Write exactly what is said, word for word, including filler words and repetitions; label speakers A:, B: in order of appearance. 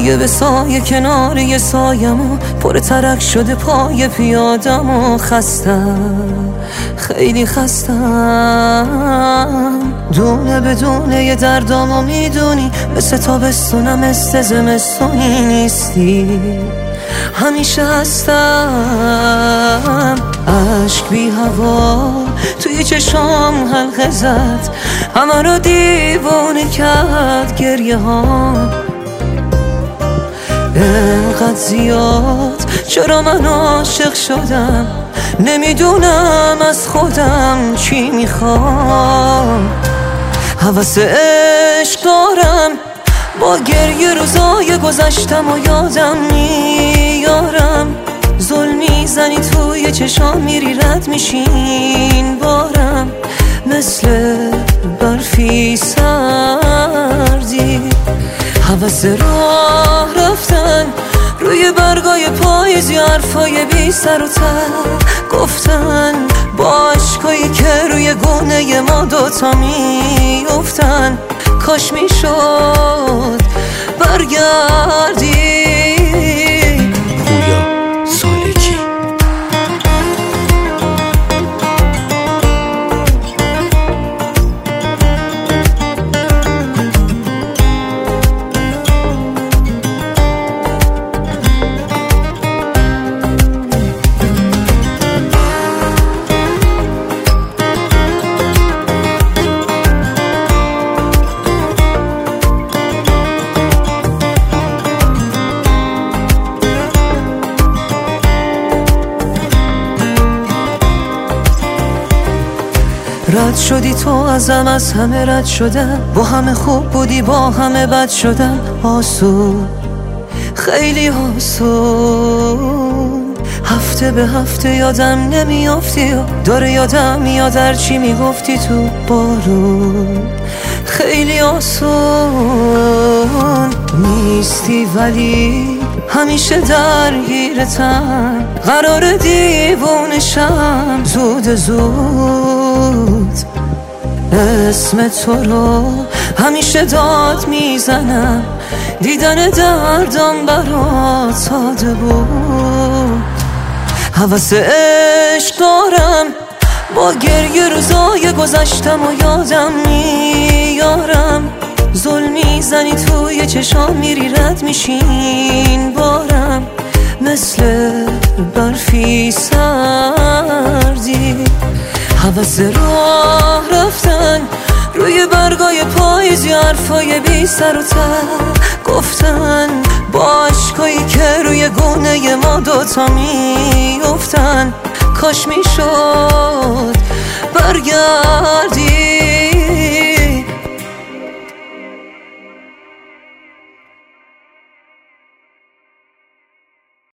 A: سایه به سایه کنار یه سایم و پر ترک شده پای پیادم و خستم، خیلی خستم. دونه به دونه یه دردامو میدونی، مثل تابستونم مثل زمستونی نیستی، همیشه هستم. عشق بی هوا توی چشام حلقه زد، همه رو دیوونه کرد گریه ها. انقدر زیاد چرا من عاشق شدم، نمیدونم از خودم چی میخوام. هوس عشق دارم، با گریه روزای گذشتم و یادم میارم. ظلم میزنی توی چشام، میری رد میشین بارم، مثل برفی سردی. هوس راه رفتن روی برگای پاییزی، حرفای بی سر و ته گفتن، با عشقایی که روی گونه ما دوتا میافتن. کاش میشد برگردی.
B: پویا سالکی.
A: رد شدی تو ازم، از همه رد شدم، با همه خوب بودی با همه بد شدم. آسون، خیلی آسون. هفته به هفته یادم نمیافتی، داره یادم میاد هرچی میگفتی تو بارون. خیلی آسون نیستی ولی همیشه درگیرتم، قرار دیوونشم زود زود. اسم تو رو همیشه داد میزنم، دیدن دردم برات ساده بود. هوس عشق دارم، با گریه روزای گذشتم و یادم میارم. ظلم میزنی توی چشام، میری رد میشین بارم، مثل برفی سردی. هوس راه رفتن روی برگای پاییزی، حرفای بی سر و ته گفتن، با عشقایی که روی گونه ما دوتا میافتن. کاش میشد برگردی.